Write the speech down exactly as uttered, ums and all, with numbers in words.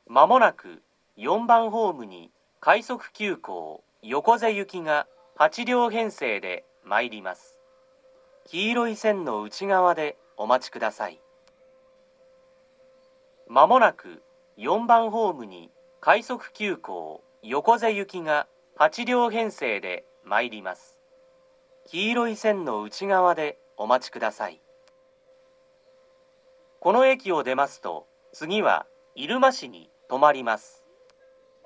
まもなくよんばんホームに快速急行横瀬行きがはちりょう編成で参ります。黄色い線の内側でお待ちください。まもなくよんばんホームに快速急行横瀬行きがはちりょう編成で参ります。黄色い線の内側でお待ちください。この駅を出ますと、次は入間市に止まります。